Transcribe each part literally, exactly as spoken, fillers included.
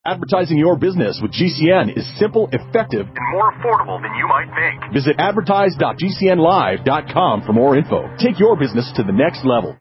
Advertising your business with G C N is simple, effective, and more affordable than you might think. Visit advertise dot g c n live dot com for more info. Take your business to the next level.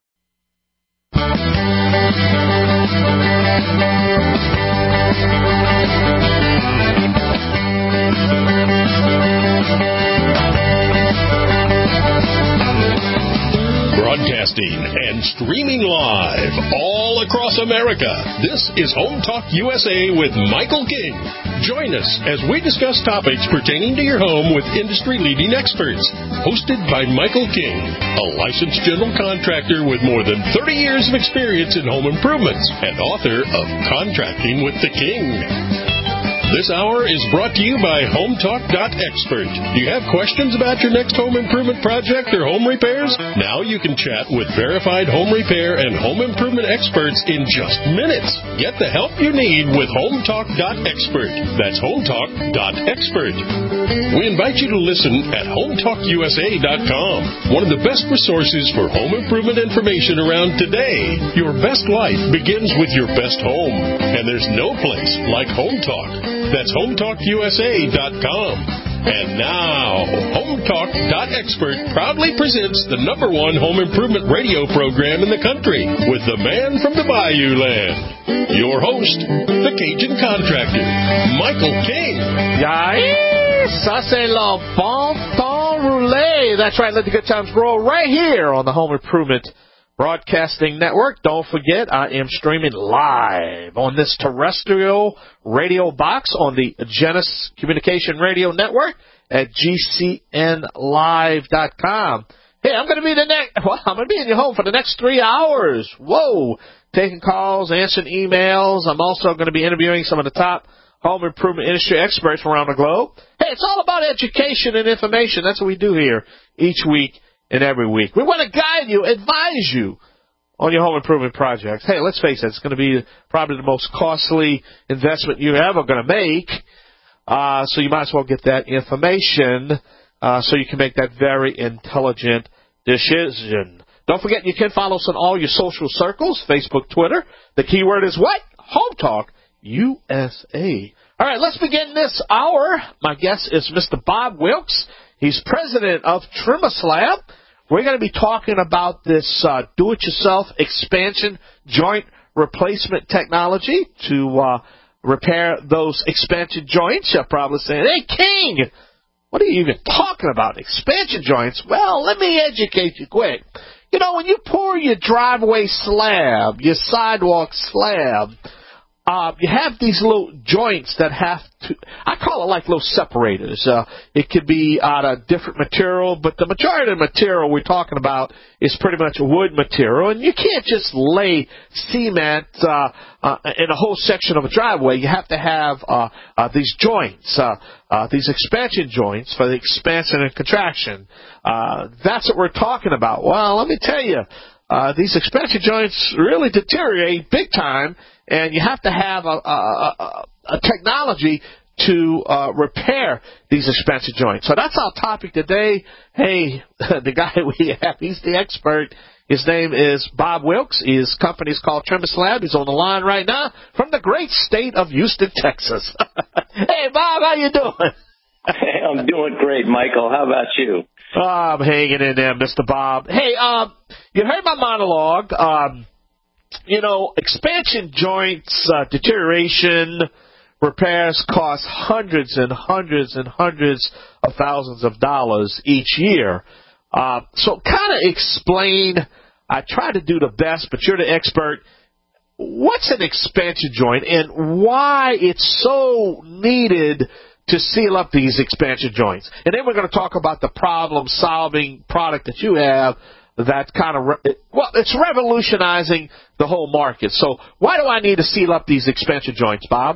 Broadcasting and streaming live all across America. This is Home Talk U S A with Michael King. Join us as we discuss topics pertaining to your home with industry-leading experts. Hosted by Michael King, a licensed general contractor with more than thirty years of experience in home improvements and author of Contracting with the King. This hour is brought to you by Home Talk dot expert. Do you have questions about your next home improvement project or home repairs? Now you can chat with verified home repair and home improvement experts in just minutes. Get the help you need with Home Talk dot expert. That's Home Talk dot expert. We invite you to listen at Home Talk U S A dot com, one of the best resources for home improvement information around today. Your best life begins with your best home, and there's no place like Home Talk. That's Home Talk U S A dot com. And now, Home Talk dot expert proudly presents the number one home improvement radio program in the country with the man from the Bayou Land. Your host, the Cajun Contractor, Michael King. Yes, ça c'est le bon temps roulé. That's right, let the good times roll right here on the Home Improvement Broadcasting Network. Don't forget, I am streaming live on this terrestrial radio box on the Genesis Communication Radio Network at G C N live dot com. Hey, I'm going to be the next. Well, I'm going to be in your home for the next three hours. Whoa, taking calls, answering emails. I'm also going to be interviewing some of the top home improvement industry experts around the globe. Hey, it's all about education and information. That's what we do here each week and every week. We want to guide you, advise you on your home improvement projects. Hey, let's face it, it's going to be probably the most costly investment you're ever going to make. Uh, so you might as well get that information uh, so you can make that very intelligent decision. Don't forget, you can follow us on all your social circles, Facebook, Twitter. The keyword is what? Home Talk U S A. All right, let's begin this hour. My guest is Mister Bob Wilkes. He's president of TrimASlab. We're going to be talking about this uh, do-it-yourself expansion joint replacement technology to uh, repair those expansion joints. You're probably saying, hey, King, what are you even talking about? Expansion joints? Well, let me educate you quick. You know, when you pour your driveway slab, your sidewalk slab, Uh, you have these little joints that have to, I call it like little separators. Uh, it could be out of different material, but the majority of the material we're talking about is pretty much wood material, and you can't just lay cement uh, uh, in a whole section of a driveway. You have to have uh, uh, these joints, uh, uh, these expansion joints for the expansion and contraction. Uh, that's what we're talking about. Well, let me tell you, uh, these expansion joints really deteriorate big time, and you have to have a, a, a, a technology to uh, repair these expansion joints. So that's our topic today. Hey, the guy we have, he's the expert. His name is Bob Wilkes. His company is called TrimASlab. He's on the line right now from the great state of Houston, Texas. Hey, Bob, how you doing? Hey, I'm doing great, Michael. How about you? Oh, I'm hanging in there, Mister Bob. Hey, um, you heard my monologue. Um, You know, expansion joints, uh, deterioration, repairs cost hundreds and hundreds and hundreds of thousands of dollars each year. Uh, so kind of explain, I try to do the best, but you're the expert. What's an expansion joint and why it's so needed to seal up these expansion joints? And then we're going to talk about the problem-solving product that you have that kind of, re- well, it's revolutionizing the whole market. So why do I need to seal up these expansion joints, Bob?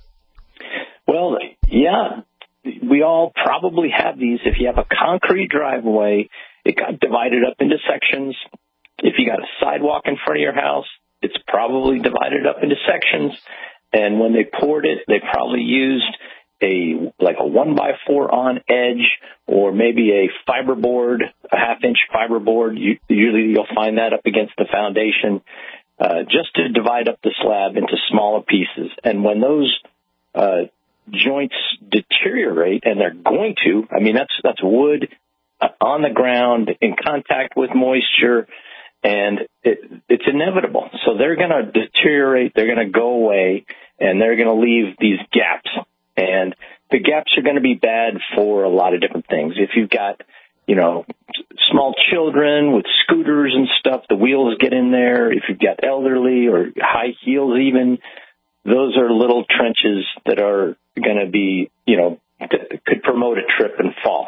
Well, yeah, we all probably have these. If you have a concrete driveway, it got divided up into sections. If you got a sidewalk in front of your house, it's probably divided up into sections. And when they poured it, they probably used a like a one by four on edge, or maybe a fiberboard, a half inch fiberboard. You, usually you'll find that up against the foundation. uh, just to divide up the slab into smaller pieces. And when those uh, joints deteriorate, and they're going to, I mean, that's that's wood on the ground in contact with moisture, and it, it's inevitable. So they're going to deteriorate, they're going to go away, and they're going to leave these gaps. And the gaps are going to be bad for a lot of different things. If you've got, you know, small children with scooters and stuff, the wheels get in there. If you've got elderly or high heels even, those are little trenches that are going to be, you know, that could promote a trip and fall.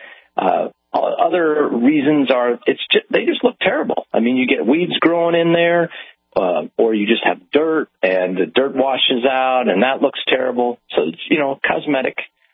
Uh, other reasons are it's just, they just look terrible. I mean, you get weeds growing in there, uh, or you just have dirt and the dirt washes out and that looks terrible. So it's, you know, cosmetic,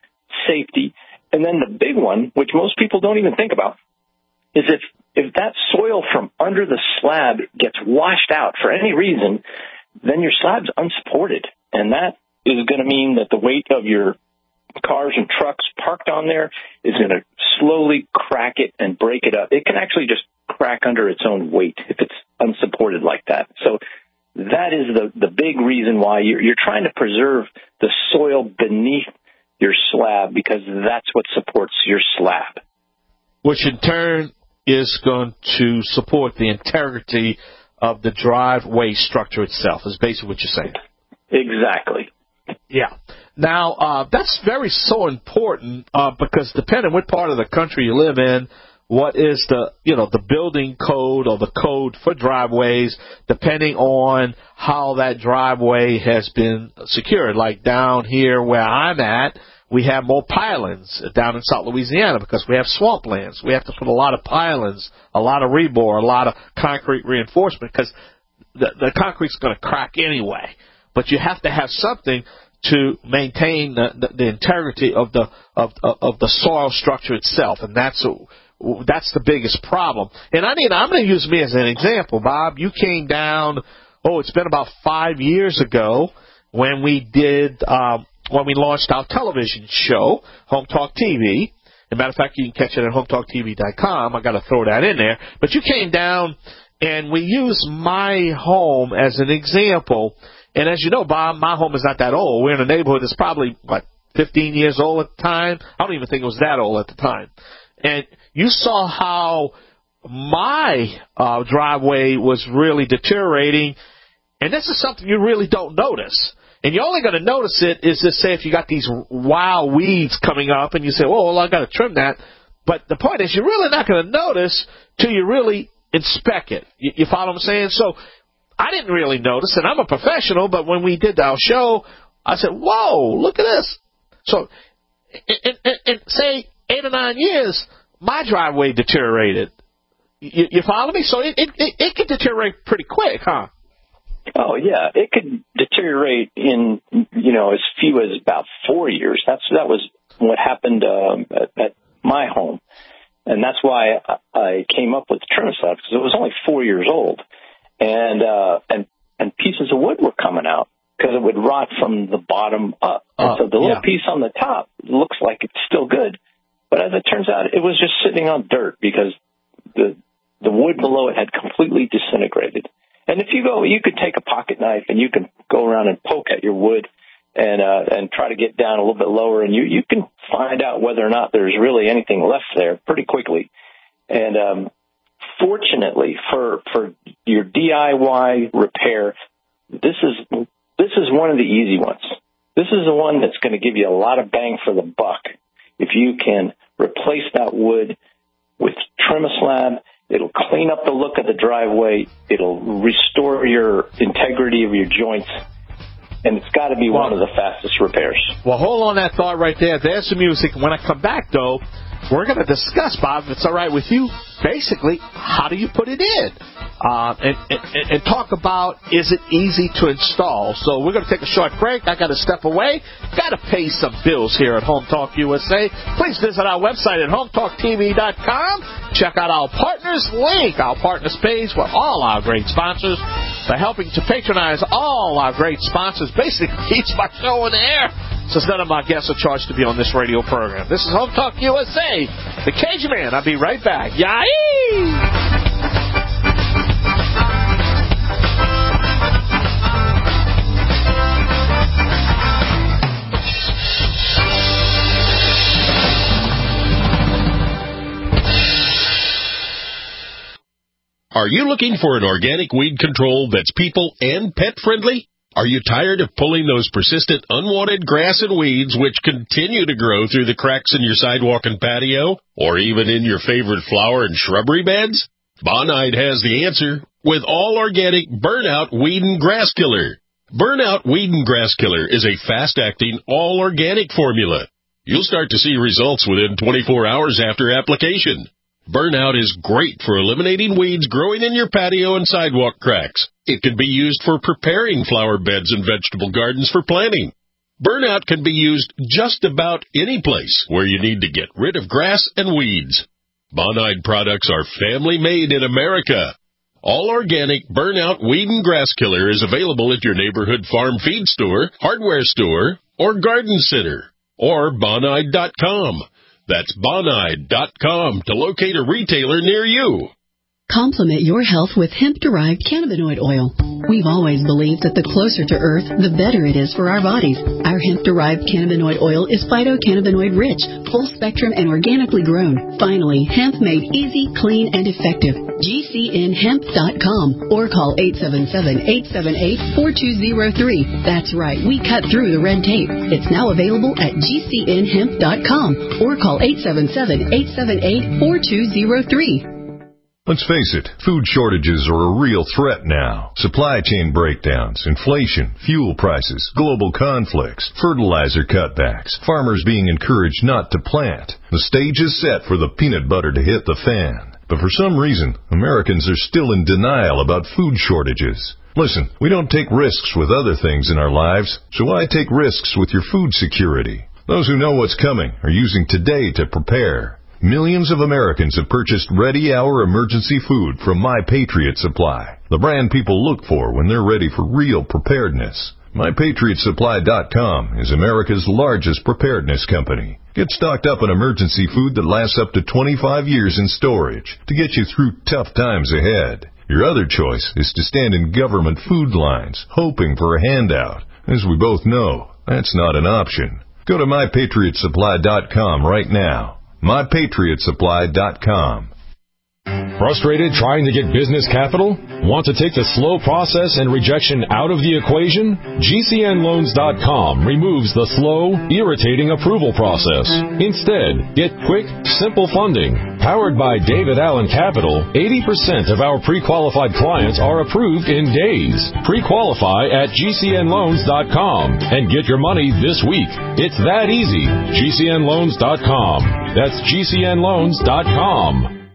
safety. And then the big one, which most people don't even think about, is if, if that soil from under the slab gets washed out for any reason, then your slab's unsupported. And that is going to mean that the weight of your cars and trucks parked on there is going to slowly crack it and break it up. It can actually just crack under its own weight if it's unsupported like that. So that is the, the big reason why you're, you're trying to preserve the soil beneath your slab, because that's what supports your slab. Which in turn is going to support the integrity of the driveway structure itself, is basically what you're saying. Exactly. Yeah. Now, uh, that's very so important uh, because depending what part of the country you live in, what is the, you know, the building code or the code for driveways, depending on how that driveway has been secured. Like down here where I'm at, we have more pilings down in South Louisiana because we have swamplands. We have to put a lot of pilings, a lot of rebar, a lot of concrete reinforcement because the, the concrete's going to crack anyway. But you have to have something to maintain the, the, the integrity of the of, of the soil structure itself, and that's a, that's the biggest problem. And I mean, I'm going to use me as an example, Bob. You came down. Oh, it's been about five years ago when we did um, when we launched our television show, Home Talk T V. As a matter of fact, you can catch it at home talk t v dot com. I got to throw that in there. But you came down, and we used my home as an example. And as you know, Bob, my home is not that old. We're in a neighborhood that's probably, what, fifteen years old at the time? I don't even think it was that old at the time. And you saw how my uh, driveway was really deteriorating. And this is something you really don't notice. And you're only going to notice it is just, say, if you got these wild weeds coming up and you say, oh, well, I got to trim that. But the point is, you're really not going to notice till you really inspect it. You, you follow what I'm saying? So I didn't really notice, and I'm a professional, but when we did our show, I said, whoa, look at this. So in, in, in say, eight or nine years, my driveway deteriorated. You, you follow me? So it, it, it can deteriorate pretty quick, huh? Oh, yeah. It could deteriorate in, you know, as few as about four years. That's That was what happened um, at, at my home. And that's why I came up with Trimislab, because it was only four years old. And, uh, and, and pieces of wood were coming out because it would rot from the bottom up. And uh, so the little yeah. piece on the top looks like it's still good. But as it turns out, it was just sitting on dirt because the, the wood below it had completely disintegrated. And if you go, you could take a pocket knife and you can go around and poke at your wood and, uh, and try to get down a little bit lower. And you, you can find out whether or not there's really anything left there pretty quickly. And, um, fortunately, for for your D I Y repair, this is this is one of the easy ones. This is the one that's going to give you a lot of bang for the buck. If you can replace that wood with Trimislab, it'll clean up the look of the driveway. It'll restore your integrity of your joints. And it's got to be well, one of the fastest repairs. Well, hold on that thought right there. There's some music. When I come back, though, we're going to discuss, Bob, if it's all right with you, basically, how do you put it in? Uh, and, and, and talk about, is it easy to install? So we're going to take a short break. I got to step away. Got to pay some bills here at Home Talk U S A. Please visit our website at home talk t v dot com. Check out our partners link, our partners page, where all our great sponsors are helping to patronize all our great sponsors. Basically, keeps my show in the air, since none of my guests are charged to be on this radio program. This is Home Talk U S A. The Cajun Man. I'll be right back. Yay! Are you looking for an organic weed control that's people and pet friendly? Are you tired of pulling those persistent unwanted grass and weeds which continue to grow through the cracks in your sidewalk and patio, or even in your favorite flower and shrubbery beds? Bonide has the answer with all organic Burnout Weed and Grass Killer. Burnout Weed and Grass Killer is a fast-acting, all-organic formula. You'll start to see results within twenty-four hours after application. Burnout is great for eliminating weeds growing in your patio and sidewalk cracks. It can be used for preparing flower beds and vegetable gardens for planting. Burnout can be used just about any place where you need to get rid of grass and weeds. Bonide products are family-made in America. All organic Burnout Weed and Grass Killer is available at your neighborhood farm feed store, hardware store, or garden center, or bonide dot com. That's bonide dot com to locate a retailer near you. Complement your health with hemp-derived cannabinoid oil. We've always believed that the closer to Earth, the better it is for our bodies. Our hemp-derived cannabinoid oil is phytocannabinoid-rich, full-spectrum, and organically grown. Finally, hemp made easy, clean, and effective. G C N hemp dot com or call eight seven seven, eight seven eight, four two zero three. That's right, we cut through the red tape. It's now available at G C N hemp dot com or call eight seven seven, eight seven eight, four two zero three. Let's face it, food shortages are a real threat now. Supply chain breakdowns, inflation, fuel prices, global conflicts, fertilizer cutbacks, farmers being encouraged not to plant. The stage is set for the peanut butter to hit the fan. But for some reason, Americans are still in denial about food shortages. Listen, we don't take risks with other things in our lives, so why take risks with your food security? Those who know what's coming are using today to prepare. Millions of Americans have purchased Ready Hour emergency food from My Patriot Supply, the brand people look for when they're ready for real preparedness. My Patriot Supply dot com is America's largest preparedness company. Get stocked up on emergency food that lasts up to twenty-five years in storage to get you through tough times ahead. Your other choice is to stand in government food lines, hoping for a handout. As we both know, that's not an option. Go to My Patriot Supply dot com right now. My Patriot Supply dot com. Frustrated trying to get business capital? Want to take the slow process and rejection out of the equation? G C N loans dot com removes the slow, irritating approval process. Instead, get quick, simple funding. Powered by David Allen Capital, eighty percent of our pre-qualified clients are approved in days. Pre-qualify at G C N loans dot com and get your money this week. It's that easy. G C N loans dot com. That's G C N loans dot com.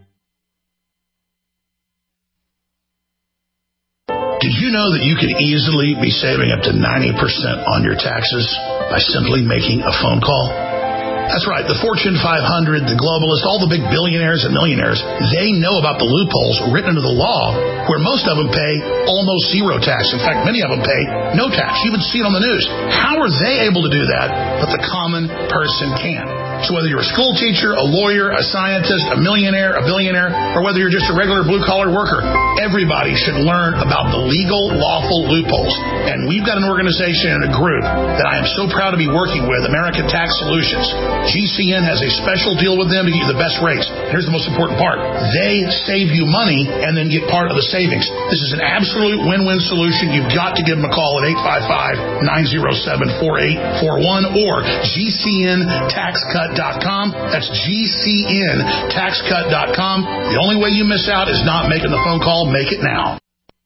Did you know that you could easily be saving up to ninety percent on your taxes by simply making a phone call? That's right. The Fortune five hundred, the globalists, all the big billionaires and millionaires, they know about the loopholes written into the law where most of them pay almost zero tax. In fact, many of them pay no tax. You would see it on the news. How are they able to do that, but the common person can? So whether you're a school teacher, a lawyer, a scientist, a millionaire, a billionaire, or whether you're just a regular blue-collar worker, everybody should learn about the legal, lawful loopholes. And we've got an organization and a group that I am so proud to be working with, American Tax Solutions. G C N has a special deal with them to get you the best rates. Here's the most important part. They save you money and then get part of the savings. This is an absolute win-win solution. You've got to give them a call at eight five five, nine oh seven, four eight four one or G C N tax cut dot com. That's G C N tax cut dot com. The only way you miss out is not making the phone call. Make it now.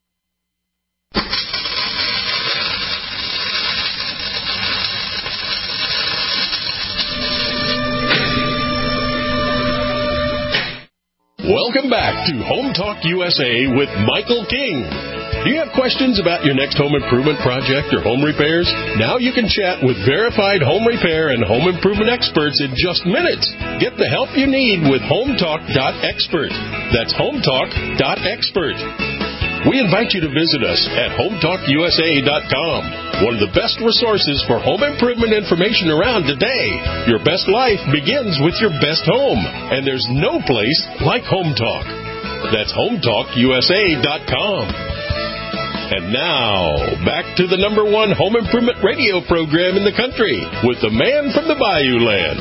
Welcome back to Home Talk U S A with Michael King. Do you have questions about your next home improvement project or home repairs? Now you can chat with verified home repair and home improvement experts in just minutes. Get the help you need with home talk dot expert. That's home talk dot expert. We invite you to visit us at home talk U S A dot com, one of the best resources for home improvement information around today. Your best life begins with your best home, and there's no place like Home Talk. That's home talk U S A dot com. And now, back to the number one home improvement radio program in the country with the man from the Bayou Land,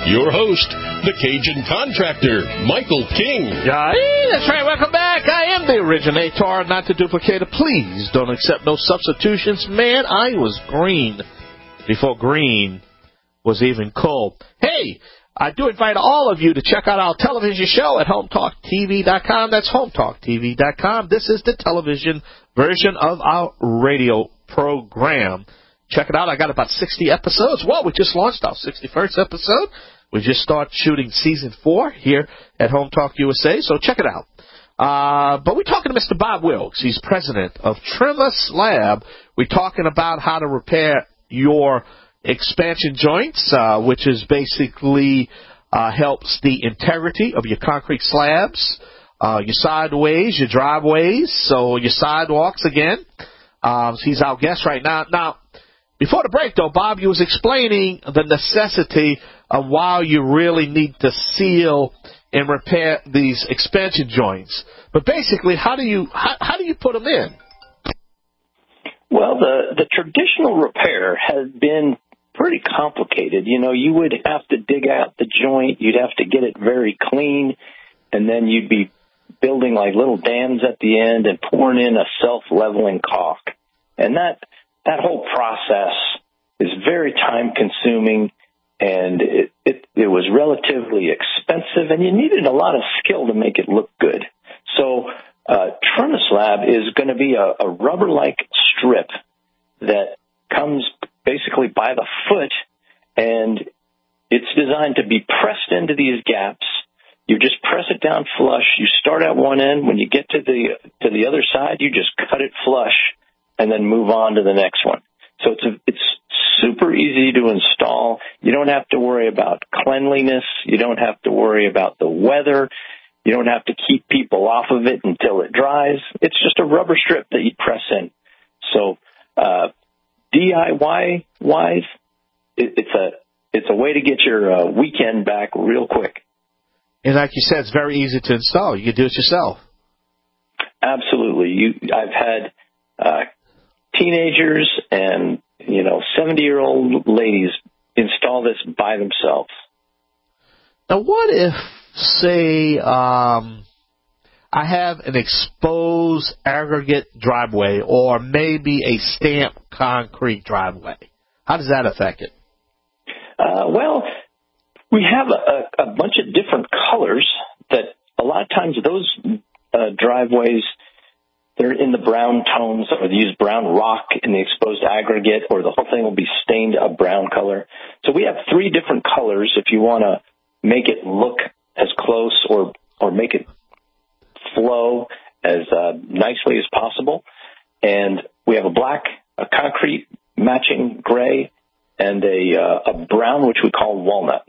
your host, the Cajun contractor, Michael King. Yeah, that's right. Welcome back. I am the originator, not the duplicator. Please don't accept no substitutions. Man, I was green before green was even cool. Hey, I do invite all of you to check out our television show at home talk T V dot com. That's home talk T V dot com. This is the television version of our radio program. Check it out. I got about sixty episodes. Well, we just launched our sixty-first episode. We just started shooting season four here at Home Talk U S A, so check it out. Uh, but we're talking to Mister Bob Wilkes. He's president of Trimmer Slab. We're talking about how to repair your expansion joints, uh, which is basically uh, helps the integrity of your concrete slabs, uh, your sideways, your driveways, so your sidewalks again. Um, he's our guest right now. Now, before the break, though, Bob, you was explaining the necessity of why you really need to seal and repair these expansion joints. But basically, how do you how, how do you put them in? Well, the the traditional repair has been pretty complicated. You know, you would have to dig out the joint, you'd have to get it very clean, and then you'd be building like little dams at the end and pouring in a self-leveling caulk. And that that whole process is very time-consuming, and it, it, it was relatively expensive, and you needed a lot of skill to make it look good. So uh, Trimmer Slab is going to be a, a rubber-like strip that comes basically by the foot, and it's designed to be pressed into these gaps. You just press it down flush. You start at one end. When you get to the to the other side, you just cut it flush and then move on to the next one. So it's a, it's super easy to install. You don't have to worry about cleanliness. You don't have to worry about the weather. You don't have to keep people off of it until it dries. It's just a rubber strip that you press in. So uh, D I Y wise, it, it's a it's a way to get your uh, weekend back real quick. And like you said, it's very easy to install. You can do it yourself. Absolutely. You, I've had uh, teenagers and, you know, seventy-year-old ladies install this by themselves. Now, what if, say, um, I have an exposed aggregate driveway or maybe a stamped concrete driveway? How does that affect it? Uh, well, we have a, a bunch of different colors that a lot of times those uh, driveways, they're in the brown tones, or they use brown rock in the exposed aggregate, or the whole thing will be stained a brown color. So we have three different colors if you want to make it look as close or, or make it flow as uh, nicely as possible. And we have a black, a concrete matching gray, and a, uh, a brown, which we call walnut.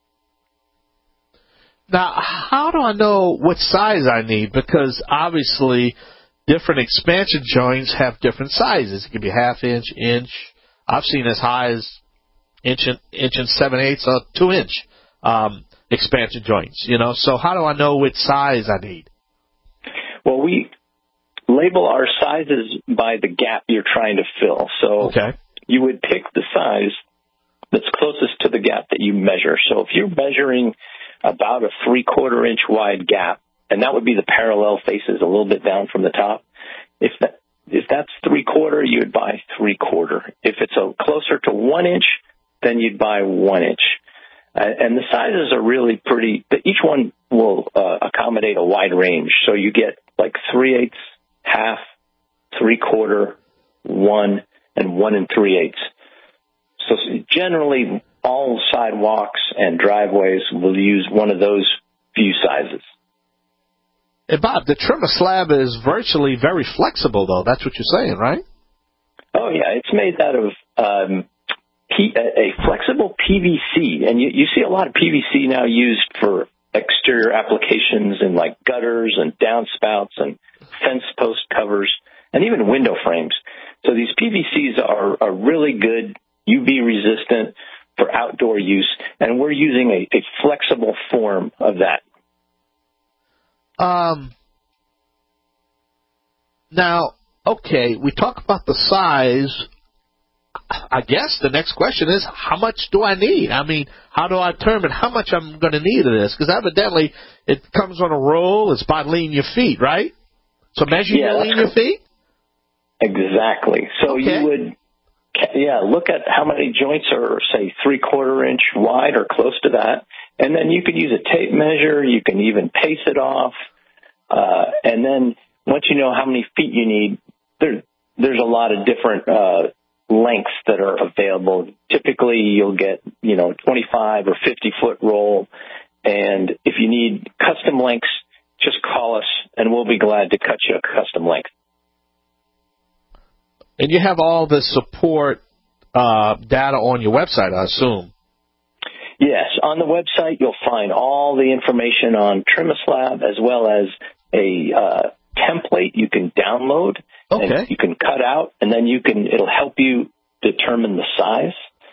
Now, how do I know what size I need? Because obviously, different expansion joints have different sizes. It can be half inch, inch. I've seen as high as inch and inch and seven eighths or two inch um, expansion joints. You know, so how do I know which size I need? Well, we label our sizes by the gap you're trying to fill. So okay. You would pick the size that's closest to the gap that you measure. So if you're measuring about a three-quarter inch wide gap, and that would be the parallel faces a little bit down from the top. If that, if that's three-quarter, you would buy three-quarter. If it's a closer to one inch, then you'd buy one inch. Uh, and the sizes are really pretty, each one will uh, accommodate a wide range. So you get like three-eighths, half, three-quarter, one, and one and three-eighths. So generally, all sidewalks and driveways will use one of those few sizes. Hey, Bob, the Trimmer Slab is virtually very flexible, though. That's what you're saying, right? Oh, yeah. It's made out of um, P- a flexible P V C. And you, you see a lot of P V C now used for exterior applications in, like, gutters and downspouts and fence post covers and even window frames. So these P V Cs are, are really good, U V resistant for outdoor use, and we're using a, a flexible form of that. Um. Now, okay, we talk about the size. I guess the next question is, how much do I need? I mean, how do I determine how much I'm going to need of this? Because evidently it comes on a roll. It's by lean your feet, right? So measure yeah, your lean your feet? Exactly. So okay. you would, yeah, look at how many joints are, say, three-quarter inch wide or close to that. And then you could use a tape measure. You can even pace it off. Uh, and then once you know how many feet you need, there, there's a lot of different uh, lengths that are available. Typically, you'll get, you know, twenty-five or fifty foot roll. And if you need custom lengths, just call us, and we'll be glad to cut you a custom length. And you have all the support uh, data on your website, I assume. Yes, on the website you'll find all the information on TrimAslab as well as a uh, template you can download okay. and you can cut out, and then you can it'll help you determine the size,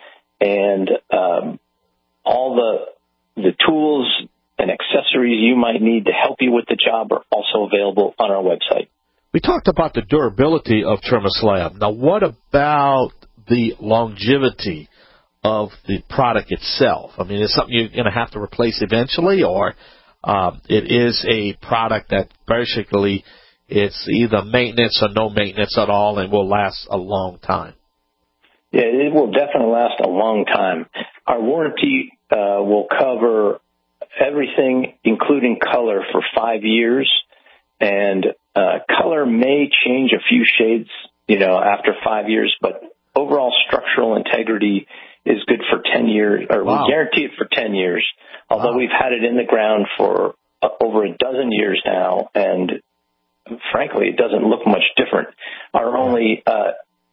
and um, all the the tools and accessories you might need to help you with the job are also available on our website. We talked about the durability of TrimAslab. Now, what about the longevity of the product itself? I mean, is it something you're going to have to replace eventually, or um, it is a product that basically it's either maintenance or no maintenance at all and will last a long time? Yeah, it will definitely last a long time. Our warranty uh, will cover everything, including color, for five years. And uh, color may change a few shades, you know, after five years, but overall structural integrity is good for ten years, or wow. we guarantee it for ten years, although wow. we've had it in the ground for uh, over a dozen years now, and frankly, it doesn't look much different. Our only uh,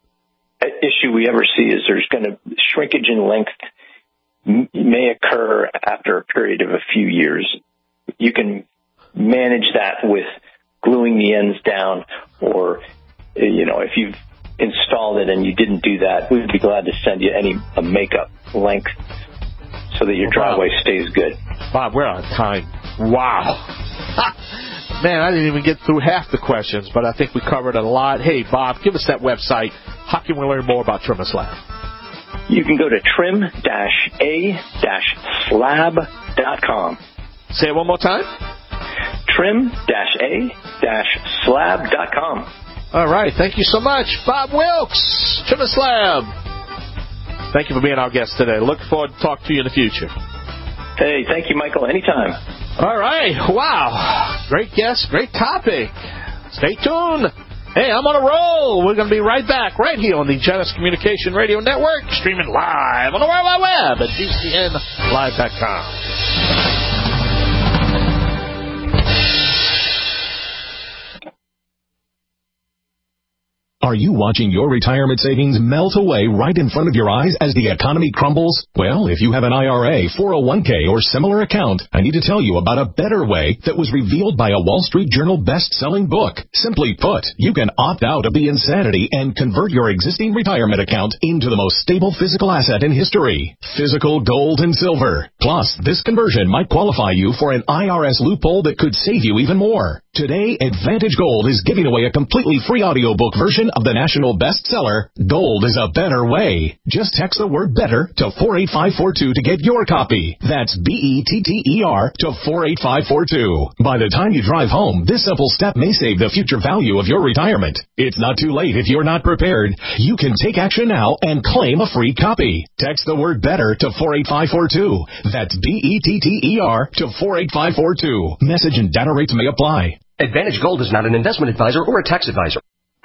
issue we ever see is there's going to shrinkage in length m- may occur after a period of a few years. You can manage that with gluing the ends down, or, you know, if you've installed it and you didn't do that, we'd be glad to send you any a makeup length so that your driveway wow. stays good. Bob, we're on time. Wow. Man, I didn't even get through half the questions, but I think we covered a lot. Hey, Bob, give us that website. How can we learn more about TrimAslab? You can go to trim a slab dot com. Say it one more time. trim a slab dot com. All right. Thank you so much, Bob Wilkes, TrimAslab. Thank you for being our guest today. Look forward to talking to you in the future. Hey, thank you, Michael. Anytime. All right. Wow. Great guest. Great topic. Stay tuned. Hey, I'm on a roll. We're going to be right back right here on the Genesis Communication Radio Network, streaming live on the World Wide Web at G C N live dot com. Are you watching your retirement savings melt away right in front of your eyes as the economy crumbles? Well, if you have an I R A, four oh one k, or similar account, I need to tell you about a better way that was revealed by a Wall Street Journal best-selling book. Simply put, you can opt out of the insanity and convert your existing retirement account into the most stable physical asset in history, physical gold and silver. Plus, this conversion might qualify you for an I R S loophole that could save you even more. Today, Advantage Gold is giving away a completely free audiobook version of the national bestseller, Gold is a Better Way. Just text the word BETTER to four eight five four two to get your copy. That's B E T T E R to four eight five four two. By the time you drive home, this simple step may save the future value of your retirement. It's not too late if you're not prepared. You can take action now and claim a free copy. Text the word BETTER to four eight five four two. That's B E T T E R to four eight five four two. Message and data rates may apply. Advantage Gold is not an investment advisor or a tax advisor.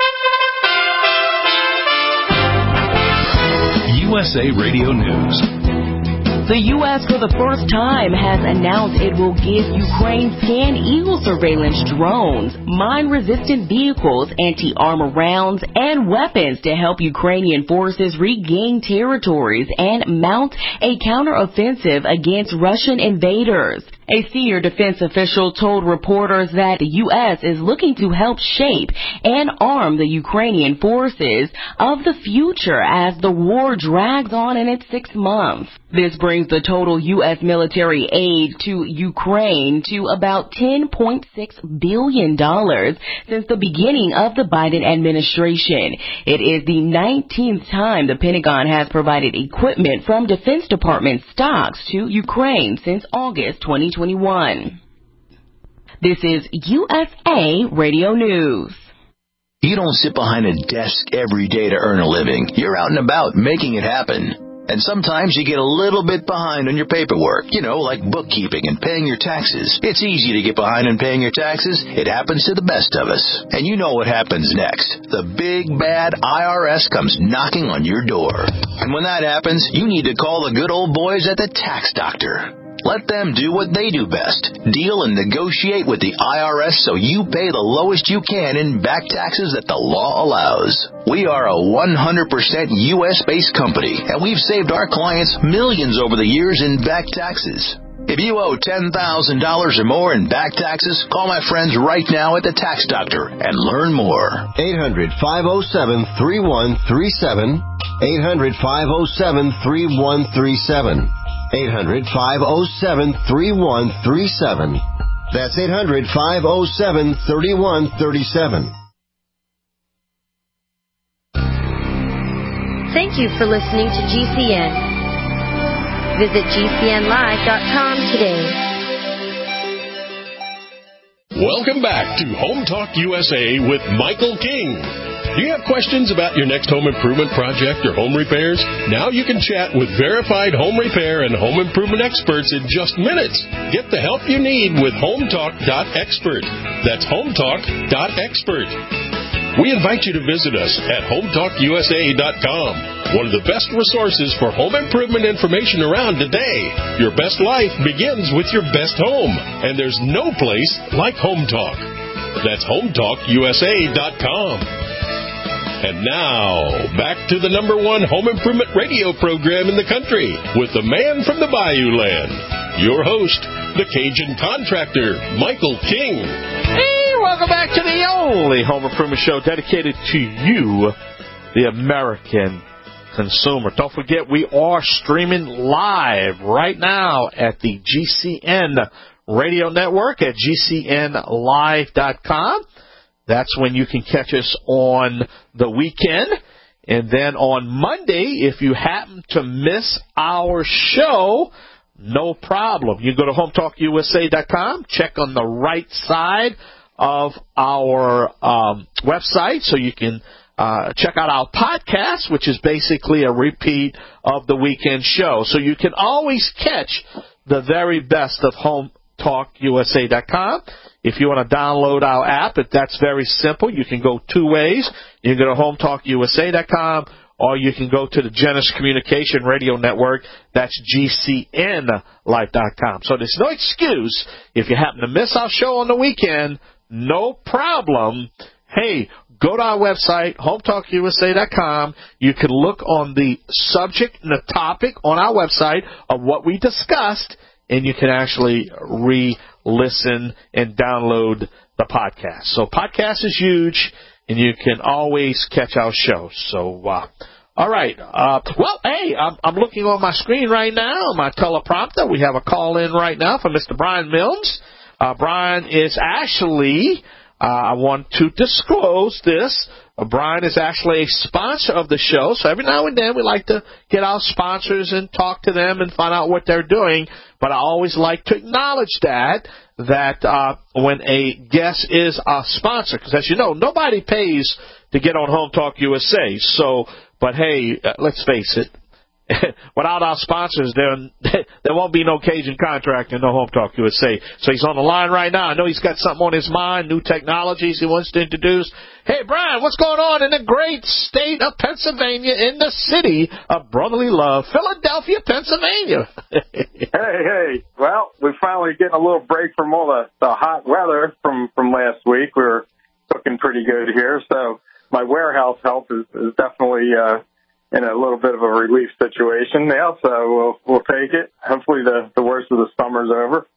U S A Radio News. The U S for the first time has announced it will give Ukraine Scan Eagle surveillance drones, mine-resistant vehicles, anti-armor rounds, and weapons to help Ukrainian forces regain territories and mount a counteroffensive against Russian invaders. A senior defense official told reporters that the U S is looking to help shape and arm the Ukrainian forces of the future as the war drags on in its sixth month. This brings the total U S military aid to Ukraine to about ten point six billion dollars since the beginning of the Biden administration. It is the nineteenth time the Pentagon has provided equipment from Defense Department stocks to Ukraine since August twenty twenty-one. This is U S A Radio News. You don't sit behind a desk every day to earn a living. You're out and about making it happen. And sometimes you get a little bit behind on your paperwork, you know, like bookkeeping and paying your taxes. It's easy to get behind on paying your taxes. It happens to the best of us. And you know what happens next. The big, bad I R S comes knocking on your door. And when that happens, you need to call the good old boys at the Tax Doctor. Let them do what they do best. Deal and negotiate with the I R S so you pay the lowest you can in back taxes that the law allows. We are a one hundred percent U S-based company, and we've saved our clients millions over the years in back taxes. If you owe ten thousand dollars or more in back taxes, call my friends right now at the Tax Doctor and learn more. eight hundred, five oh seven, three one three seven. eight hundred, five oh seven, three one three seven. eight hundred, five oh seven, three one three seven. That's eight hundred, five oh seven, three one three seven. Thank you for listening to G C N. Visit G C N live dot com today. Welcome back to Home Talk U S A with Michael King. Do you have questions about your next home improvement project or home repairs? Now you can chat with verified home repair and home improvement experts in just minutes. Get the help you need with hometalk dot expert. That's hometalk dot expert. We invite you to visit us at home talk U S A dot com, one of the best resources for home improvement information around today. Your best life begins with your best home, and there's no place like Home Talk. That's home talk U S A dot com. And now, back to the number one home improvement radio program in the country with the man from the Bayou Land, your host, the Cajun Contractor, Michael King. Hey, welcome back to the only home improvement show dedicated to you, the American consumer. Don't forget, we are streaming live right now at the G C N Radio Network at G C N live dot com. That's when you can catch us on the weekend. And then on Monday, if you happen to miss our show, no problem. You can go to home talk U S A dot com, check on the right side of our um, website so you can uh, check out our podcast, which is basically a repeat of the weekend show. So you can always catch the very best of home talk U S A dot com. If you want to download our app, that's very simple. You can go two ways. You can go to home talk U S A dot com, or you can go to the Genesis Communication Radio Network. That's G C N live dot com. So there's no excuse. If you happen to miss our show on the weekend, no problem. Hey, go to our website, home talk U S A dot com. You can look on the subject and the topic on our website of what we discussed, and you can actually re-listen and download the podcast. So podcast is huge, and you can always catch our show. So, uh, all right. Uh, well, hey, I'm, I'm looking on my screen right now, my teleprompter. We have a call in right now from Mister Brian Milnes. Uh, Brian is actually, uh, I want to disclose this, Uh, Brian is actually a sponsor of the show, so every now and then we like to get our sponsors and talk to them and find out what they're doing. But I always like to acknowledge that, that uh, when a guest is a sponsor, because as you know, nobody pays to get on Home Talk U S A. So, but hey, uh, let's face it. Without our sponsors, there there won't be no Cajun Contractor, no Home Talk U S A. So he's on the line right now. I know he's got something on his mind, new technologies he wants to introduce. Hey, Brian, what's going on in the great state of Pennsylvania, in the city of brotherly love, Philadelphia, Pennsylvania? hey, hey. Well, we're finally getting a little break from all the, the hot weather from, from last week. We were cooking pretty good here. So my warehouse health is, is definitely uh, in a little bit of a relief situation now. So we'll, we'll take it. Hopefully the, the worst of the summer's over.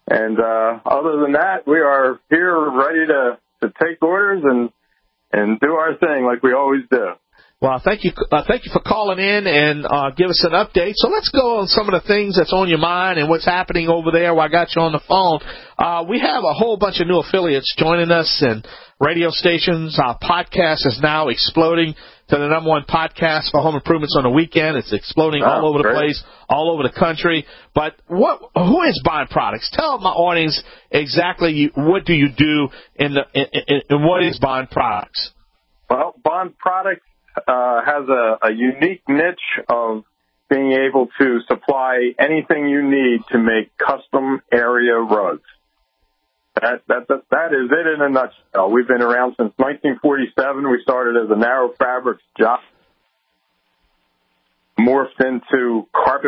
And uh, other than that, we are here ready to, to take orders and and do our thing like we always do. Well, thank you, uh, thank you for calling in and uh, give us an update. So let's go on some of the things that's on your mind and what's happening over there while I got you on the phone. Uh, we have a whole bunch of new affiliates joining us and radio stations. Our podcast is now exploding to the number one podcast for home improvements on the weekend. It's exploding oh, all over great. the place, all over the country. But what? Who is Bond Products? Tell my audience exactly what do you do in the in, in, in what is Bond Products? Well, Bond Products Uh, has a, a unique niche of being able to supply anything you need to make custom area rugs. That, that, that, that is it in a nutshell. We've been around since nineteen forty-seven. We started as a narrow fabrics job, morphed into carpet,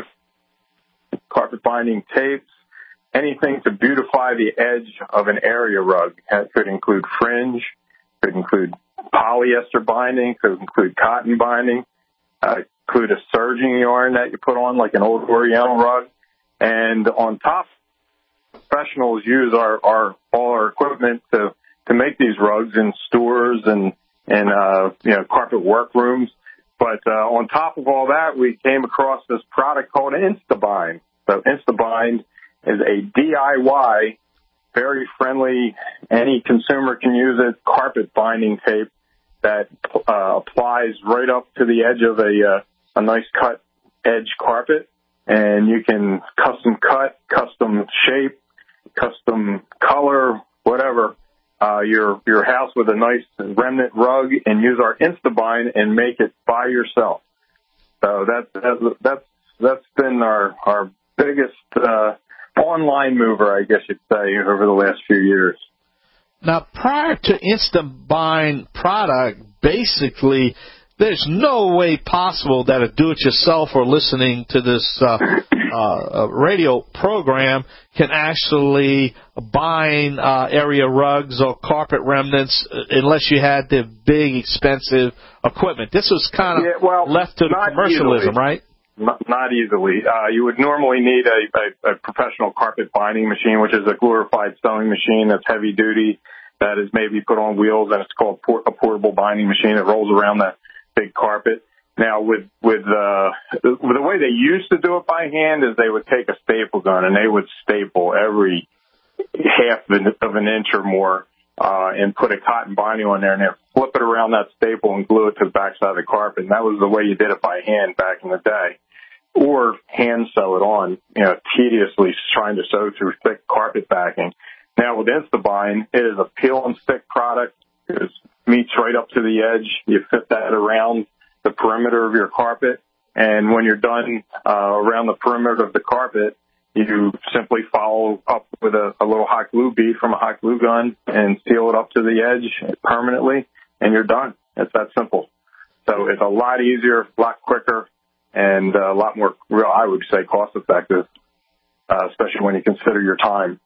carpet binding tapes, anything to beautify the edge of an area rug. That could include fringe, could include polyester binding, could include cotton binding, uh, include a serging yarn that you put on like an old Oriental rug. And on top, professionals use our, our all our equipment to, to make these rugs in stores and, and uh, you know, carpet workrooms. But uh, on top of all that, we came across this product called InstaBind. So InstaBind is a D I Y, very friendly, any consumer can use it, carpet binding tape that uh, applies right up to the edge of a uh, a nice cut edge carpet, and you can custom cut, custom shape, custom color, whatever uh, your your house with a nice remnant rug, and use our InstaBind and make it by yourself. So that, that that's that's been our our biggest uh, online mover, I guess you'd say, over the last few years. Now, prior to InstaBind product, basically, there's no way possible that a do-it-yourselfer listening to this uh, uh, radio program can actually bind uh, area rugs or carpet remnants unless you had the big, expensive equipment. This was kind of yeah, well, left to the commercialism, easily. right? Not, not easily. Uh, you would normally need a, a, a professional carpet binding machine, which is a glorified sewing machine that's heavy duty, that is maybe put on wheels, and it's called port, a portable binding machine. It rolls around that big carpet. Now, with with uh, the, the way they used to do it by hand is they would take a staple gun and they would staple every half of an inch or more uh, and put a cotton binding on there, and then flip it around that staple and glue it to the backside of the carpet. And that was the way you did it by hand back in the day. Or hand sew it on, you know, tediously trying to sew through thick carpet backing. Now with InstaBind, it is a peel and stick product. It meets right up to the edge. You fit that around the perimeter of your carpet, and when you're done uh, around the perimeter of the carpet, you simply follow up with a, a little hot glue bead from a hot glue gun and seal it up to the edge permanently, and you're done. It's that simple. So it's a lot easier, a lot quicker, and a lot more, real, I would say, cost-effective, uh, especially when you consider your time.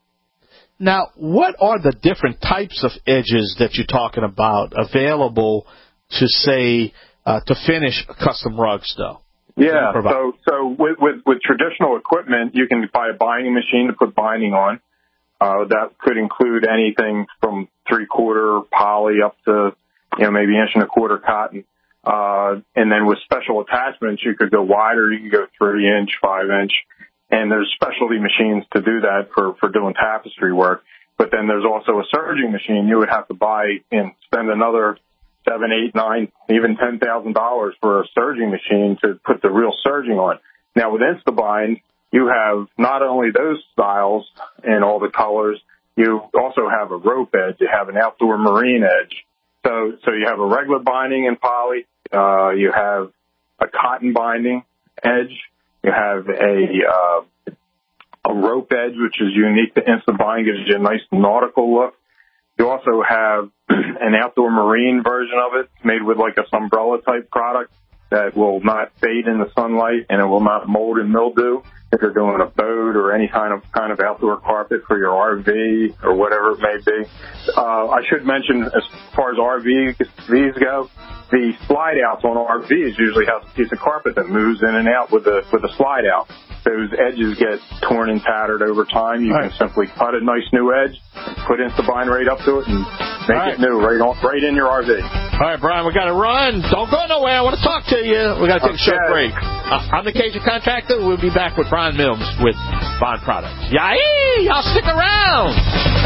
Now, what are the different types of edges that you're talking about available to, say, uh, to finish custom rugs, though? Yeah, so so with, with, with traditional equipment, you can buy a binding machine to put binding on. Uh, that could include anything from three-quarter poly up to, you know, maybe inch and a quarter cotton. Uh, and then with special attachments, you could go wider. You can go three inch, five inch. And there's specialty machines to do that for, for doing tapestry work. But then there's also a serging machine you would have to buy and spend another seven, eight, nine, even ten thousand dollars for a serging machine to put the real serging on. Now with InstaBind, you have not only those styles and all the colors, you also have a rope edge. You have an outdoor marine edge. So, so you have a regular binding in poly. Uh, you have a cotton binding edge. You have a, uh, a rope edge, which is unique to InstaBind, gives you a nice nautical look. You also have an outdoor marine version of it made with like a umbrella type product that will not fade in the sunlight and it will not mold and mildew. if you're doing a boat or any kind of kind of outdoor carpet for your R V or whatever it may be. Uh, I should mention, as far as R Vs go, the slide outs on R Vs usually has a piece of carpet that moves in and out with the with the slide out. Those edges get torn and tattered over time. You right. can simply cut a nice new edge, put Instabine right up to it, and make right. it new right on, right in your R V. All right, Brian, we got to run. Don't go nowhere. I want to talk to you. We got to take okay. a short break. Uh, I'm the Cajun Contractor. We'll be back with Brian Mills with Bond Products. Yay! Y'all stick around.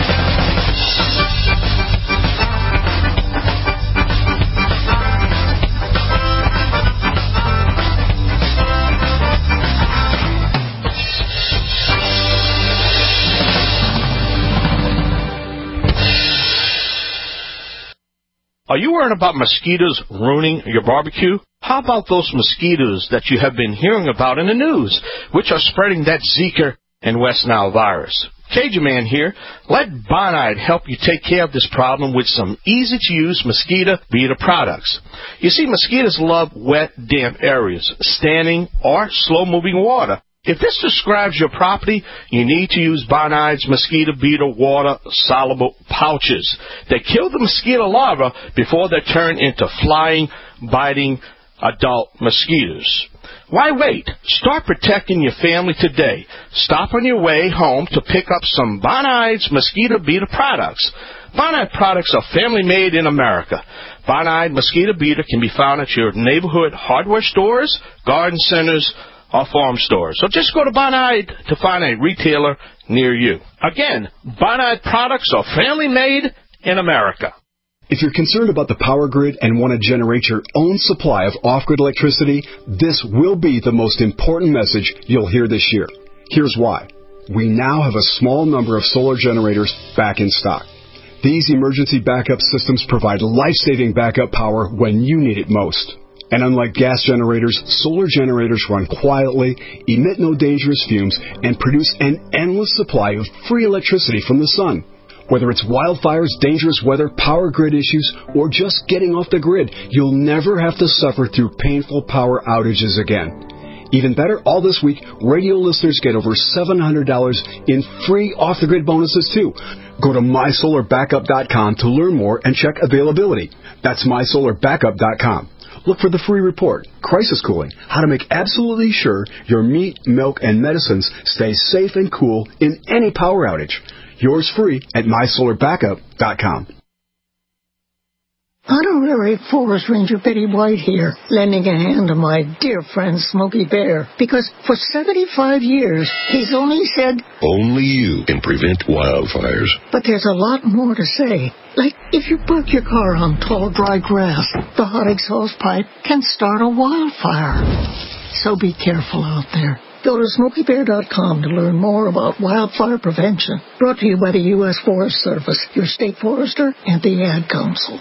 Are you worried about mosquitoes ruining your barbecue? How about those mosquitoes that you have been hearing about in the news, which are spreading that Zika and West Nile virus? Cajun Man here. Let Bonide help you take care of this problem with some easy-to-use mosquito beater products. You see, mosquitoes love wet, damp areas, standing or slow-moving water. If this describes your property, you need to use Bonide's mosquito beater water soluble pouches. They kill the mosquito larvae before they turn into flying, biting adult mosquitoes. Why wait? Start protecting your family today. Stop on your way home to pick up some Bonide's mosquito beater products. Bonide products are family-made in America. Bonide mosquito beater can be found at your neighborhood hardware stores, garden centers, or farm stores. So just go to Bonide to find a retailer near you. Again, Bonide products are family-made in America. If you're concerned about the power grid and want to generate your own supply of off-grid electricity, this will be the most important message you'll hear this year. Here's why. We now have a small number of solar generators back in stock. These emergency backup systems provide life-saving backup power when you need it most. And unlike gas generators, solar generators run quietly, emit no dangerous fumes, and produce an endless supply of free electricity from the sun. Whether it's wildfires, dangerous weather, power grid issues, or just getting off the grid, you'll never have to suffer through painful power outages again. Even better, all this week, radio listeners get over seven hundred dollars in free off-the-grid bonuses, too. Go to my solar backup dot com to learn more and check availability. That's my solar backup dot com. Look for the free report, Crisis Cooling, how to make absolutely sure your meat, milk, and medicines stay safe and cool in any power outage. Yours free at my solar backup dot com. Honorary Forest Ranger Betty White here, lending a hand to my dear friend Smokey Bear, because for seventy-five years, he's only said, only you can prevent wildfires. But there's a lot more to say. Like, if you park your car on tall, dry grass, the hot exhaust pipe can start a wildfire. So be careful out there. Go to smokey bear dot com to learn more about wildfire prevention. Brought to you by the U S Forest Service, your state forester, and the Ad Council.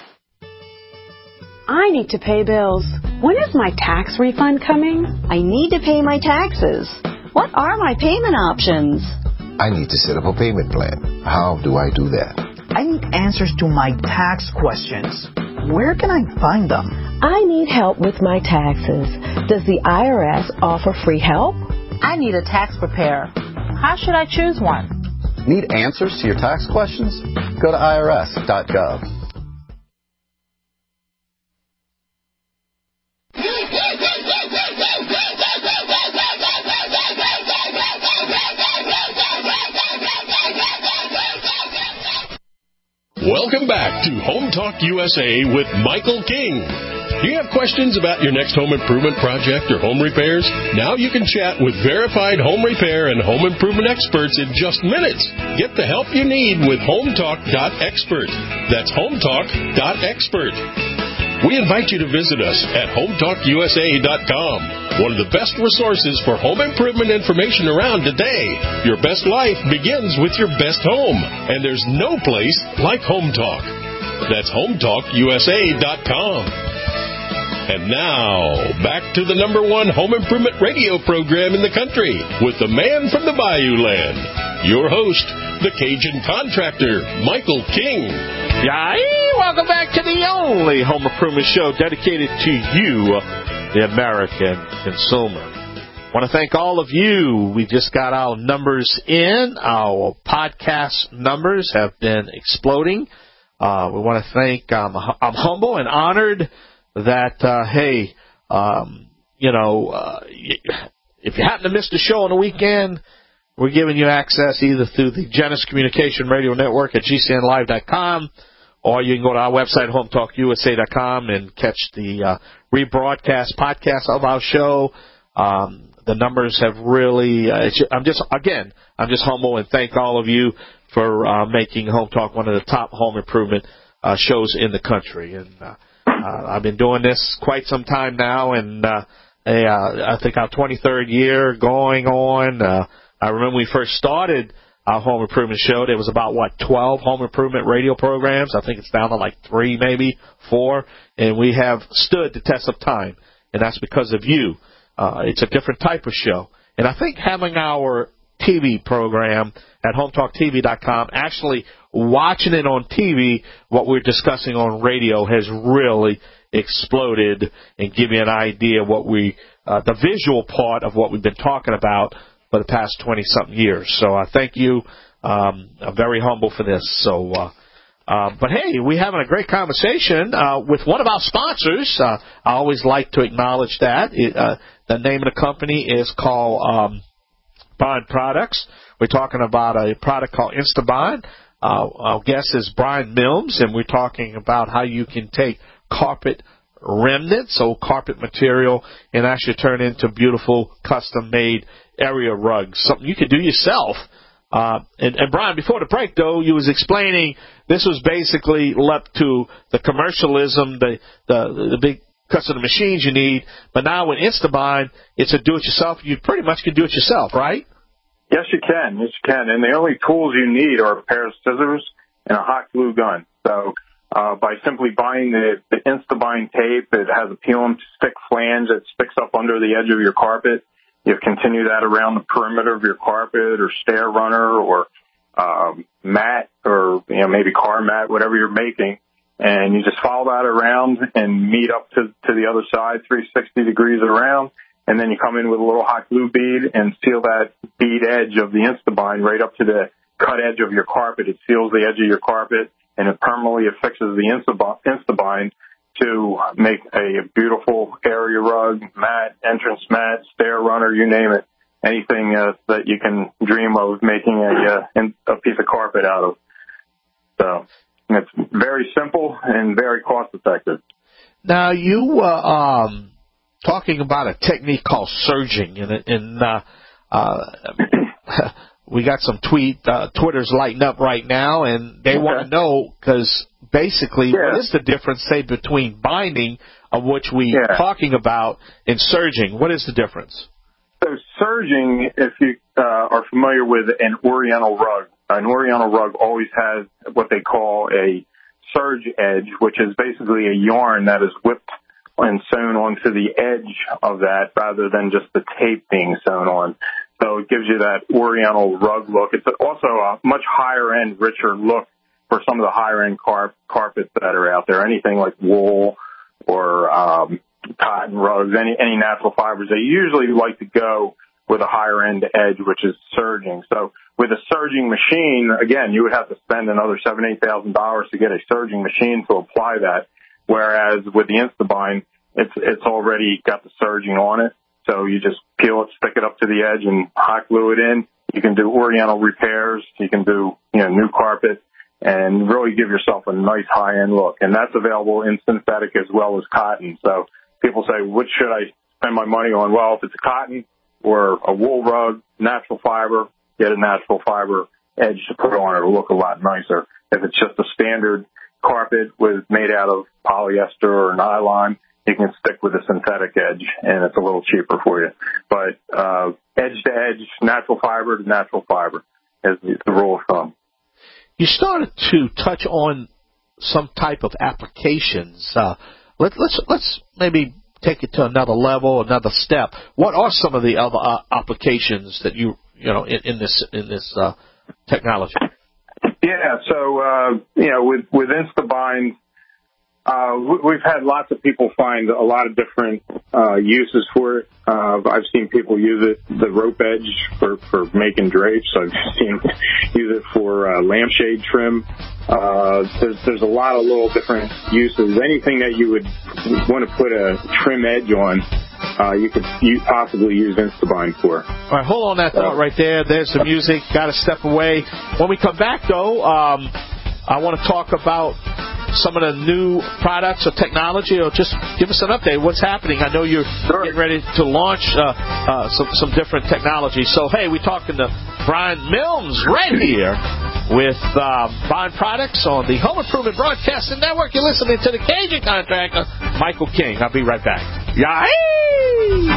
I need to pay bills. When is my tax refund coming? I need to pay my taxes. What are my payment options? I need to set up a payment plan. How do I do that? I need answers to my tax questions. Where can I find them? I need help with my taxes. Does the I R S offer free help? I need a tax preparer. How should I choose one? Need answers to your tax questions? Go to I R S dot gov. Welcome back to Home Talk U S A with Michael King. Do you have questions about your next home improvement project or home repairs? Now you can chat with verified home repair and home improvement experts in just minutes. Get the help you need with hometalk dot expert. That's hometalk dot expert. We invite you to visit us at home talk U S A dot com, one of the best resources for home improvement information around today. Your best life begins with your best home, and there's no place like Home Talk. That's home talk U S A dot com. And now, back to the number one home improvement radio program in the country with the man from the Bayou Land, your host, the Cajun Contractor, Michael King. Yay! Welcome back to the only home improvement show dedicated to you, the American consumer. I want to thank all of you. We just got our numbers in. Our podcast numbers have been exploding. Uh, we want to thank, um, I'm humble and honored that, uh, hey, um, you know, uh, if you happen to miss the show on the weekend, we're giving you access either through the Genesis Communication Radio Network at G C N live dot com, or you can go to our website, home talk U S A dot com, and catch the uh, rebroadcast podcast of our show. Um, the numbers have really, uh, it's, I'm just, again, I'm just humble and thank all of you for uh, making Home Talk one of the top home improvement uh, shows in the country. And uh, uh, I've been doing this quite some time now, and uh, a, uh, I think our twenty-third year going on. Uh, I remember when we first started our home improvement show, there was about, what, twelve home improvement radio programs. I think it's down to like three, maybe four. And we have stood the test of time, and that's because of you. Uh, it's a different type of show. And I think having our T V program at home talk T V dot com, actually watching it on T V, what we're discussing on radio has really exploded and give you an idea of what we, uh, the visual part of what we've been talking about for the past twenty-something years. So I uh, thank you. Um, I'm very humble for this. So, uh, uh, but hey, we're having a great conversation uh, with one of our sponsors. Uh, I always like to acknowledge that. It, uh, the name of the company is called um, Bond Products. We're talking about a product called InstaBond. Uh, our guest is Brian Mills, and we're talking about how you can take carpet remnants, so carpet material, and actually turn into beautiful custom-made area rugs, something you could do yourself. Uh, and, and Brian, before the break, though, you was explaining this was basically left to the commercialism, the the, the big custom machines you need. But now with InstaBond, it's a do-it-yourself. You pretty much can do it yourself, right? Yes, you can. Yes, you can. And the only tools you need are a pair of scissors and a hot glue gun. So uh, by simply buying the, the InstaBond tape, it has a peel and stick flange that sticks up under the edge of your carpet. You continue that around the perimeter of your carpet or stair runner or um, mat or you know maybe car mat, whatever you're making, and you just follow that around and meet up to, to the other side, three hundred sixty degrees around, and then you come in with a little hot glue bead and seal that bead edge of the InstaBond right up to the cut edge of your carpet. It seals the edge of your carpet, and it permanently affixes the InstaBond to make a beautiful area rug, mat, entrance mat, stair runner, you name it, anything uh, that you can dream of making a, uh, a piece of carpet out of. So it's very simple and very cost effective. Now you uh, um talking about a technique called surging, and, and uh, uh, we got some tweet uh, Twitter's lighting up right now, and they okay. want to know because basically yeah. what is the difference, say, between binding, of which we yeah. are talking about, and surging? What is the difference? So surging, if you uh, are familiar with an Oriental rug, an Oriental rug always has what they call a surge edge, which is basically a yarn that is whipped and sewn onto the edge of that rather than just the tape being sewn on. So it gives you that Oriental rug look. It's also a much higher-end, richer look for some of the higher-end car- carpets that are out there, anything like wool or um, cotton rugs, any, any natural fibers. They usually like to go with a higher-end edge, which is surging. So with a surging machine, again, you would have to spend another seven thousand, eight thousand dollars to get a surging machine to apply that, whereas with the InstaBond, it's, it's already got the surging on it. So you just peel it, stick it up to the edge, and hot glue it in. You can do Oriental repairs. You can do, you know, new carpet, and really give yourself a nice high-end look. And that's available in synthetic as well as cotton. So people say, which should I spend my money on? Well, if it's a cotton or a wool rug, natural fiber, get a natural fiber edge to put on it. It'll look a lot nicer. If it's just a standard carpet with made out of polyester or nylon, you can stick with a synthetic edge, and it's a little cheaper for you. But uh, edge to edge, natural fiber to natural fiber is the rule of thumb. You started to touch on some type of applications. Uh, let, let's let's maybe take it to another level, another step. What are some of the other uh, applications that you you know in, in this in this uh, technology? Yeah, so uh, you know with with InstaBond. Uh, we've had lots of people find a lot of different uh, uses for it. Uh, I've seen people use it, the rope edge, for, for making drapes. I've seen use it for uh, lampshade trim. Uh, there's, there's a lot of little different uses. Anything that you would want to put a trim edge on, uh, you could you possibly use Instabind for. All right, hold on that thought right there. There's the music. Got to step away. When we come back, though, um, I want to talk about some of the new products or technology, or just give us an update. What's happening? I know you're sure. getting ready to launch uh, uh, some, some different technology. So, hey, we're talking to Brian Milnes right here with uh, Bond Products on the Home Improvement Broadcasting Network. You're listening to the Cajun Contractor, Michael King. I'll be right back. Yahoo!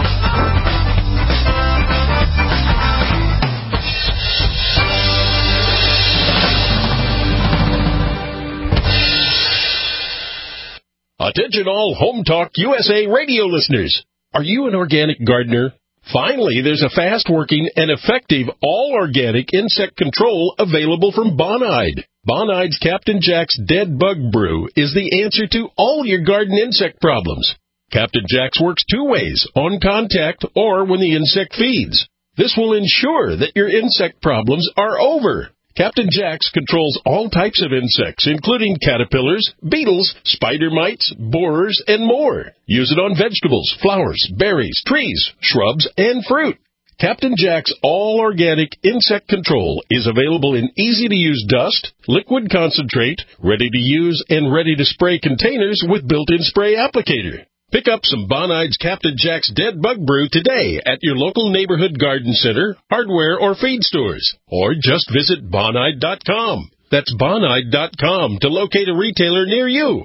Attention all Home Talk U S A radio listeners. Are you an organic gardener? Finally, there's a fast-working and effective all-organic insect control available from Bonide. Bonide's Captain Jack's Dead Bug Brew is the answer to all your garden insect problems. Captain Jack's works two ways, on contact or when the insect feeds. This will ensure that your insect problems are over. Captain Jack's controls all types of insects, including caterpillars, beetles, spider mites, borers, and more. Use it on vegetables, flowers, berries, trees, shrubs, and fruit. Captain Jack's all-organic insect control is available in easy-to-use dust, liquid concentrate, ready-to-use, and ready-to-spray containers with built-in spray applicator. Pick up some Bonide's Captain Jack's Dead Bug Brew today at your local neighborhood garden center, hardware, or feed stores. Or just visit Bonide dot com. That's Bonide dot com to locate a retailer near you.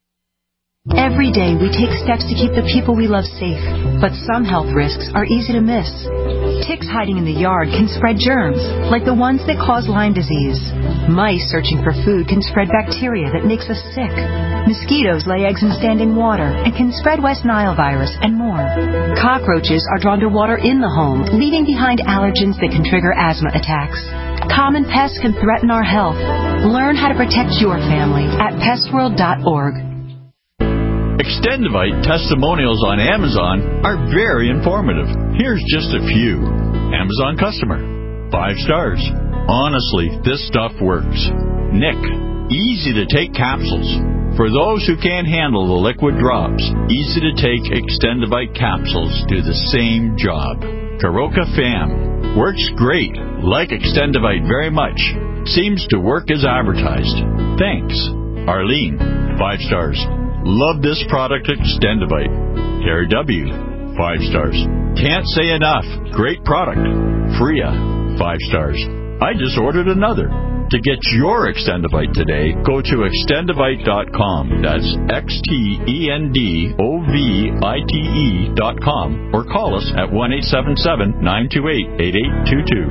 Every day we take steps to keep the people we love safe, but some health risks are easy to miss. Ticks hiding in the yard can spread germs, like the ones that cause Lyme disease. Mice searching for food can spread bacteria that makes us sick. Mosquitoes lay eggs in standing water and can spread West Nile virus and more. Cockroaches are drawn to water in the home, leaving behind allergens that can trigger asthma attacks. Common pests can threaten our health. Learn how to protect your family at pest world dot org. Extendivite testimonials on Amazon are very informative. Here's just a few. Amazon customer. Five stars. Honestly, this stuff works. Nick. Easy to take capsules. For those who can't handle the liquid drops, easy to take Extendivite capsules do the same job. Karoka Fam. Works great. Like Extendivite very much. Seems to work as advertised. Thanks. Arlene. Five stars. Love this product, Extendivite. Terry W. Five stars. Can't say enough. Great product. Freya. Five stars. I just ordered another. To get your Extendivite today, go to extendivite dot com. That's X T E N D O V I T E dot com. Or call us at one eight seven seven, nine two eight, eight eight two two.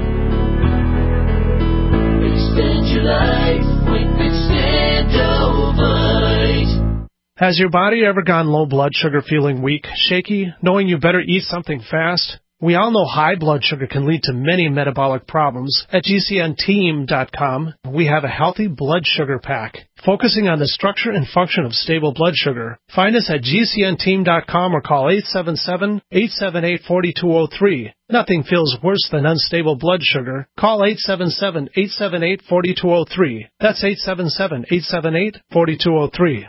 Extend your life with Extendivite. Has your body ever gone low blood sugar, feeling weak, shaky, knowing you better eat something fast? We all know high blood sugar can lead to many metabolic problems. At G C N team dot com, we have a healthy blood sugar pack, focusing on the structure and function of stable blood sugar. Find us at G C N team dot com or call eight seven seven, eight seven eight, four two zero three. Nothing feels worse than unstable blood sugar. Call eight seven seven, eight seven eight, four two zero three. That's eight seven seven, eight seven eight, four two zero three.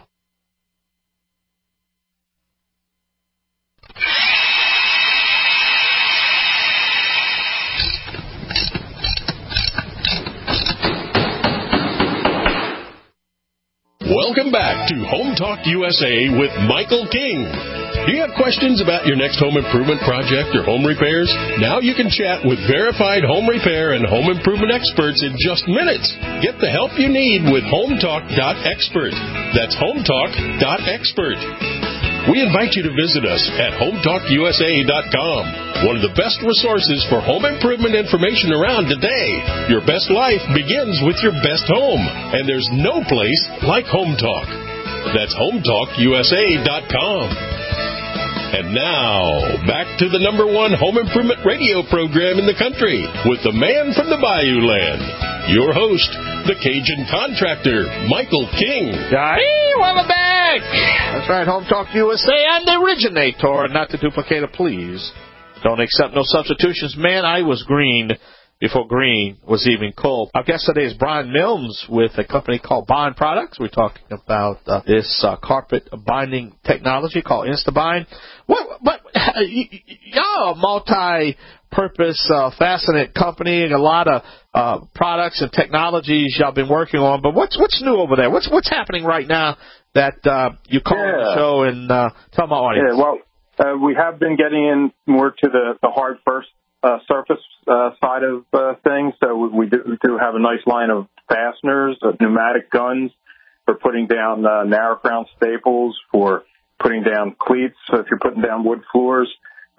Welcome back to Home Talk U S A with Michael King. Do you have questions about your next home improvement project or home repairs? Now you can chat with verified home repair and home improvement experts in just minutes. Get the help you need with home talk dot expert. That's home talk dot expert. We invite you to visit us at home talk U S A dot com, one of the best resources for home improvement information around today. Your best life begins with your best home, and there's no place like Home Talk. That's home talk U S A dot com. And now, back to the number one home improvement radio program in the country with the man from the Bayou Land, your host, the Cajun contractor, Michael King. Hey, welcome back. That's right, Home Talk U S A and the originator, not the duplicator, please. Don't accept no substitutions. Man, I was green before green was even cool. Our guest today is Brian Mills with a company called Bond Products. We're talking about uh, this uh, carpet binding technology called InstaBind. What, what, y'all a multi-purpose uh, faceted company and a lot of uh, products and technologies y'all been working on. But what's what's new over there? What's what's happening right now that uh, you call yeah. on the show and uh, tell my audience? Yeah, well, uh, we have been getting in more to the, the hard first Uh, surface uh, side of uh, things. So we do, we do have a nice line of fasteners, uh, pneumatic guns for putting down uh, narrow crown staples, for putting down cleats, so if you're putting down wood floors.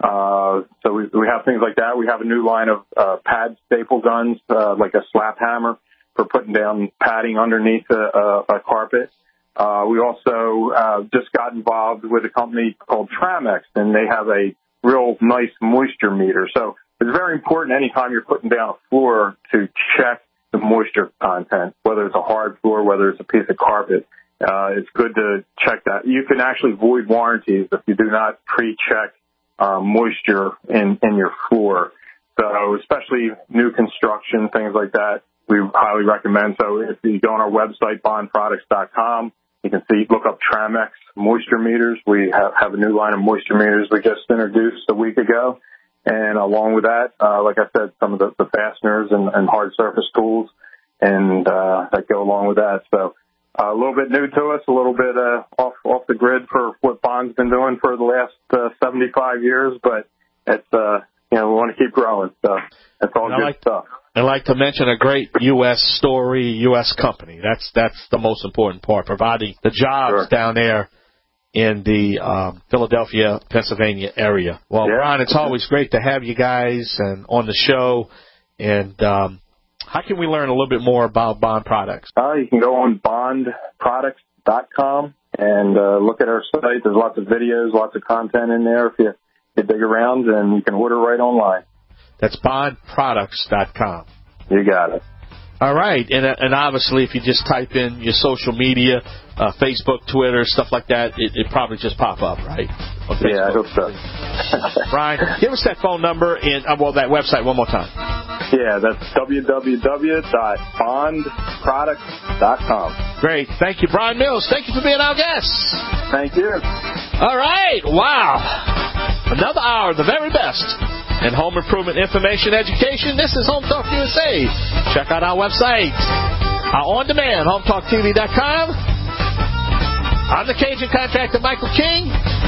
Uh, so we, we have things like that. We have a new line of uh, pad staple guns, uh, like a slap hammer for putting down padding underneath a, a, a carpet. Uh, we also uh, just got involved with a company called Tramex, and they have a real nice moisture meter. So it's very important anytime you're putting down a floor to check the moisture content, whether it's a hard floor, whether it's a piece of carpet. Uh, it's good to check that. You can actually void warranties if you do not pre-check uh, moisture in, in your floor. So especially new construction, things like that, we highly recommend. So if you go on our website, bond products dot com, you can see, look up Tramex moisture meters. We have, have a new line of moisture meters we just introduced a week ago. And along with that, uh, like I said, some of the, the fasteners and, and hard surface tools and uh, that go along with that. So uh, a little bit new to us, a little bit uh, off off the grid for what Bond's been doing for the last uh, seventy-five years, but it's uh, you know we want to keep growing. So that's all good like, stuff. I'd like to mention a great U S story, U S company. That's that's the most important part, providing the jobs Sure. down there in the um, Philadelphia, Pennsylvania area. Well, yeah. Brian, it's always great to have you guys and on the show. And um, how can we learn a little bit more about Bond Products? Uh, you can go on bond products dot com and uh, look at our site. There's lots of videos, lots of content in there if you, you dig around, and you can order right online. That's bond products dot com. You got it. All right, and and obviously, if you just type in your social media, uh, Facebook, Twitter, stuff like that, it, it probably just pop up, right? Yeah, I hope so. Brian, give us that phone number and uh, well, that website one more time. Yeah, that's w w w dot bond products dot com. Great, thank you, Brian Mills. Thank you for being our guest. Thank you. All right, wow, another hour, the very best. And home improvement information education. This is Home Talk U S A. Check out our website. Our on-demand, home talk t v dot com. I'm the Cajun contractor, Michael King.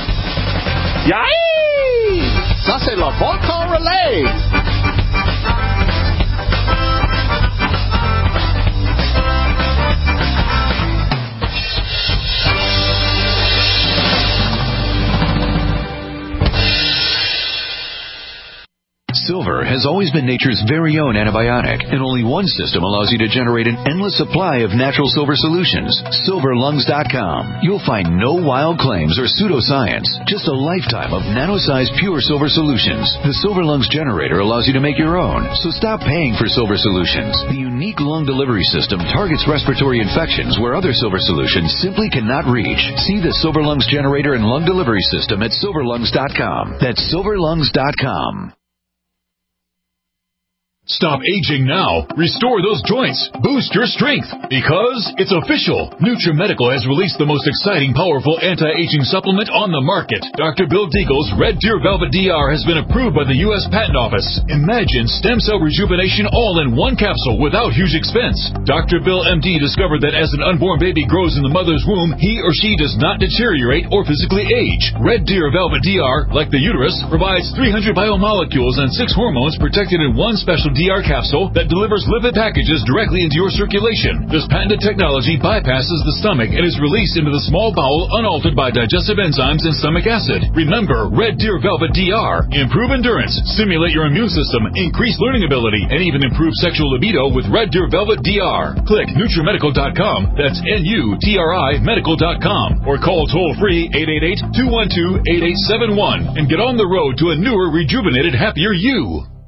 Yay! Ça, c'est le Volcan Relay. Silver has always been nature's very own antibiotic, and only one system allows you to generate an endless supply of natural silver solutions. silver lungs dot com. You'll find no wild claims or pseudoscience, just a lifetime of nano-sized pure silver solutions. The Silver Lungs generator allows you to make your own, so stop paying for silver solutions. The unique lung delivery system targets respiratory infections where other silver solutions simply cannot reach. See the Silver Lungs generator and lung delivery system at silver lungs dot com. That's silver lungs dot com. Stop aging now. Restore those joints. Boost your strength. Because it's official. NutriMedical has released the most exciting, powerful anti-aging supplement on the market. Doctor Bill Deagle's Red Deer Velvet D R has been approved by the U S Patent Office. Imagine stem cell rejuvenation all in one capsule without huge expense. Doctor Bill M D discovered that as an unborn baby grows in the mother's womb, he or she does not deteriorate or physically age. Red Deer Velvet D R, like the uterus, provides three hundred biomolecules and six hormones protected in one special D R capsule that delivers lipid packages directly into your circulation. This patented technology bypasses the stomach and is released into the small bowel unaltered by digestive enzymes and stomach acid. Remember, Red Deer Velvet D R. Improve endurance, stimulate your immune system, increase learning ability, and even improve sexual libido with Red Deer Velvet D R. Click Nutri Medical dot com. That's N U T R I Medical dot com. Or call toll-free eight eight eight, two one two, eight eight seven one and get on the road to a newer, rejuvenated, happier you.